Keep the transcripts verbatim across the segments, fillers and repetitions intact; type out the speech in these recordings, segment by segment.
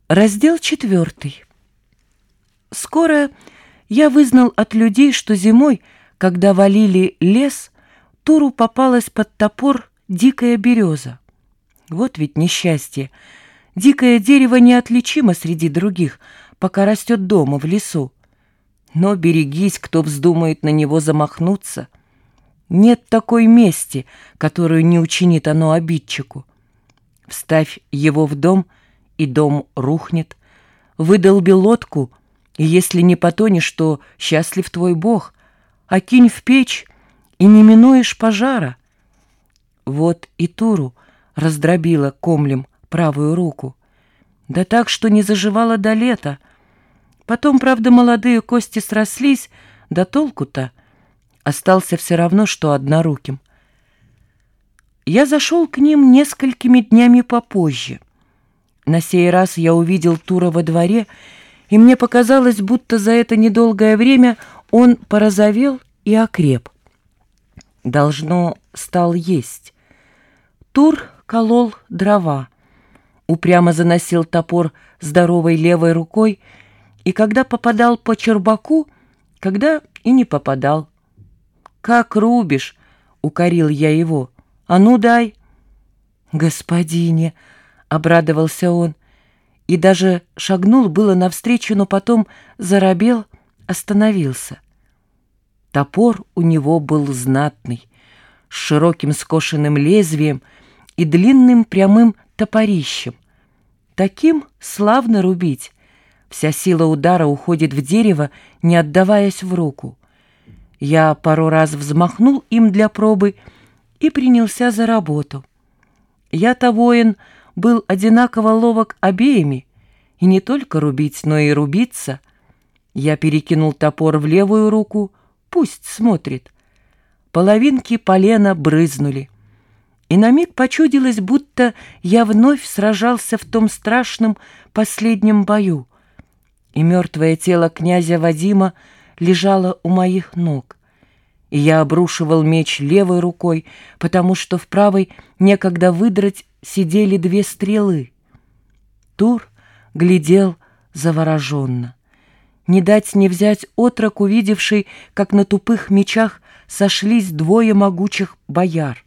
Раздел четвертый. Скоро я вызнал от людей, что зимой, когда валили лес, Туру попалась под топор дикая береза. Вот ведь несчастье. Дикое дерево неотличимо среди других, пока растет дома в лесу. Но берегись, кто вздумает на него замахнуться. Нет такой мести, которую не учинит оно обидчику. Вставь его в дом, и дом рухнет. Выдолби лодку, и если не потонешь, то счастлив твой Бог. А кинь в печь, и не минуешь пожара. Вот и Туру раздробила комлем правую руку. Да так, что не заживала до лета. Потом, правда, молодые кости срослись, да толку-то. Остался все равно, что одноруким. Я зашел к ним несколькими днями попозже. На сей раз я увидел Тура во дворе, и мне показалось, будто за это недолгое время он порозовел и окреп. Должно, стал есть. Тур колол дрова, упрямо заносил топор здоровой левой рукой, и когда попадал по чербаку, когда и не попадал. «Как рубишь!» — укорил я его. «А ну дай!» «Господине!» — обрадовался он, и даже шагнул было навстречу, но потом заробел, остановился. Топор у него был знатный, с широким скошенным лезвием и длинным прямым топорищем. Таким славно рубить. Вся сила удара уходит в дерево, не отдаваясь в руку. Я пару раз взмахнул им для пробы и принялся за работу. Я-то воин был одинаково ловок обеими, и не только рубить, но и рубиться. Я перекинул топор в левую руку, пусть смотрит. Половинки полена брызнули, и на миг почудилось, будто я вновь сражался в том страшном последнем бою, и мертвое тело князя Вадима лежало у моих ног. И я обрушивал меч левой рукой, потому что в правой некогда выдрать сидели две стрелы. Тур глядел завороженно. Не дать не взять отрок, увидевший, как на тупых мечах сошлись двое могучих бояр.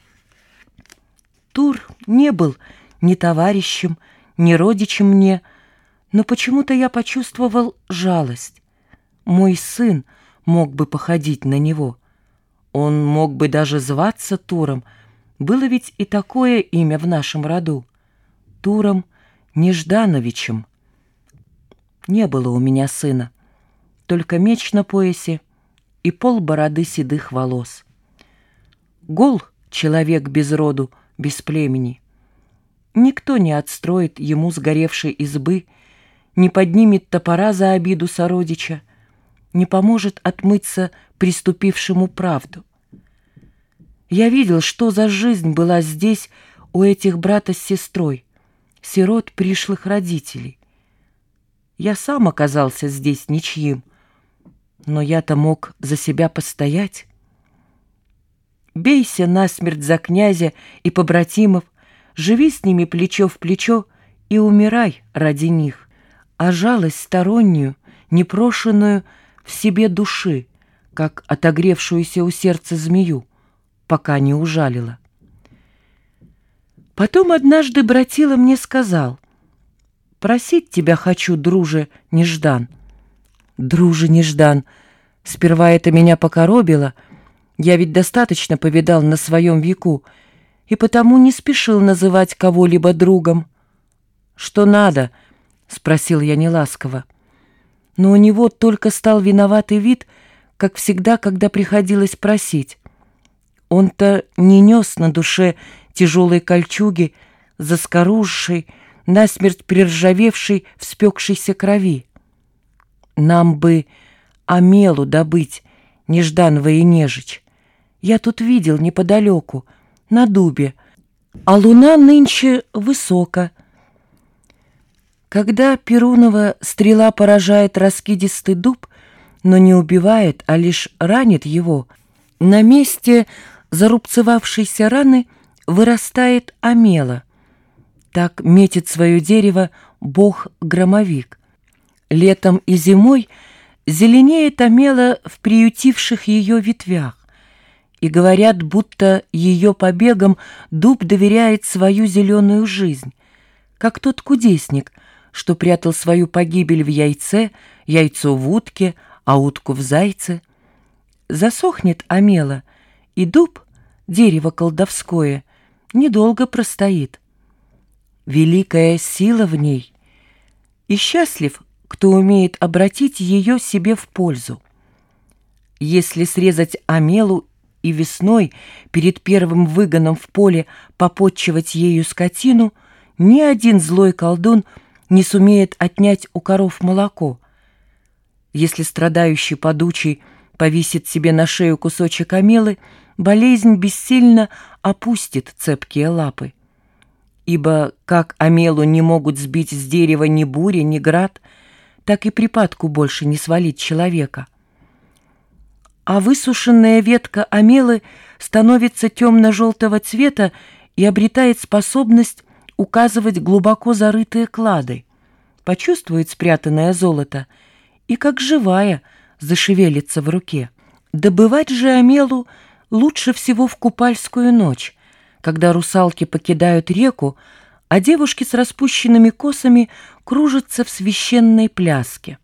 Тур не был ни товарищем, ни родичем мне, но почему-то я почувствовал жалость. Мой сын мог бы походить на него. Он мог бы даже зваться Туром. Было ведь и такое имя в нашем роду. Туром Неждановичем. Не было у меня сына, только меч на поясе и полбороды седых волос. Гол человек без роду, без племени. Никто не отстроит ему сгоревшей избы, не поднимет топора за обиду сородича, не поможет отмыться приступившему правду. Я видел, что за жизнь была здесь у этих брата с сестрой, сирот пришлых родителей. Я сам оказался здесь ничьим, но я-то мог за себя постоять. Бейся насмерть за князя и побратимов, живи с ними плечо в плечо и умирай ради них, а жалость стороннюю, непрошенную в себе души, как отогревшуюся у сердца змею, пока не ужалила. Потом однажды братила мне сказал: «Просить тебя хочу, друже Неждан». Друже Неждан, сперва это меня покоробило, я ведь достаточно повидал на своем веку, и потому не спешил называть кого-либо другом. «Что надо?» — спросил я неласково. Но у него только стал виноватый вид, как всегда, когда приходилось просить. Он-то не нес на душе тяжелой кольчуги, заскорузшей, насмерть приржавевшей в спекшейся крови. Нам бы омелу добыть, Нежданова и Нежич. Я тут видел неподалеку, на дубе, а луна нынче высоко. Когда Перунова стрела поражает раскидистый дуб, но не убивает, а лишь ранит его, на месте зарубцевавшейся раны вырастает омела. Так метит свое дерево бог-громовик. Летом и зимой зеленеет омела в приютивших ее ветвях, и говорят, будто ее побегам дуб доверяет свою зеленую жизнь, как тот кудесник, что прятал свою погибель в яйце, яйцо в утке, а утку в зайце. Засохнет омела, и дуб, дерево колдовское, недолго простоит. Великая сила в ней, и счастлив, кто умеет обратить ее себе в пользу. Если срезать омелу и весной перед первым выгоном в поле попотчевать ею скотину, ни один злой колдун не сумеет отнять у коров молоко. Если страдающий подучий повесит себе на шею кусочек омелы, болезнь бессильно опустит цепкие лапы. Ибо как омелу не могут сбить с дерева ни буря, ни град, так и припадку больше не свалить человека. А высушенная ветка омелы становится темно-желтого цвета и обретает способность указывать глубоко зарытые клады, почувствует спрятанное золото и, как живая, зашевелится в руке. Добывать же омелу лучше всего в купальскую ночь, когда русалки покидают реку, а девушки с распущенными косами кружатся в священной пляске.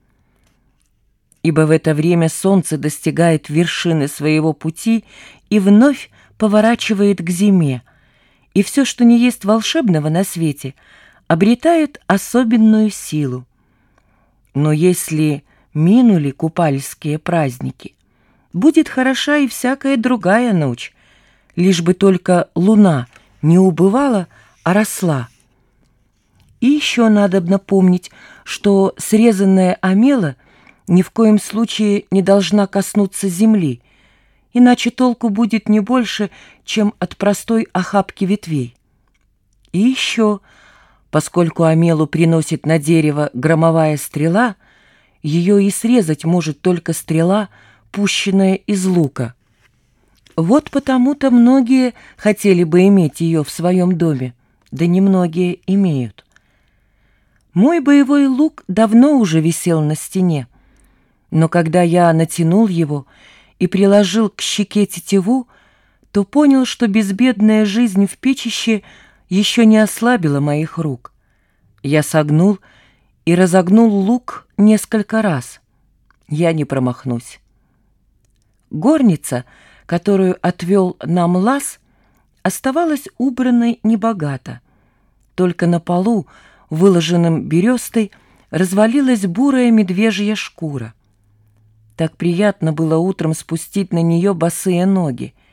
Ибо в это время солнце достигает вершины своего пути и вновь поворачивает к зиме, и все, что не есть волшебного на свете, обретает особенную силу. Но если минули купальские праздники, будет хороша и всякая другая ночь, лишь бы только луна не убывала, а росла. И еще надобно помнить, что срезанная омела ни в коем случае не должна коснуться земли, иначе толку будет не больше, чем от простой охапки ветвей. И еще, поскольку омелу приносит на дерево громовая стрела, ее и срезать может только стрела, пущенная из лука. Вот потому-то многие хотели бы иметь ее в своем доме, да немногие имеют. Мой боевой лук давно уже висел на стене, но когда я натянул его и приложил к щеке тетиву, то понял, что безбедная жизнь в печище еще не ослабила моих рук. Я согнул и разогнул лук несколько раз. Я не промахнусь. Горница, которую отвел нам лаз, оставалась убранной небогато. Только на полу, выложенном берестой, развалилась бурая медвежья шкура. Так приятно было утром спустить на нее босые ноги.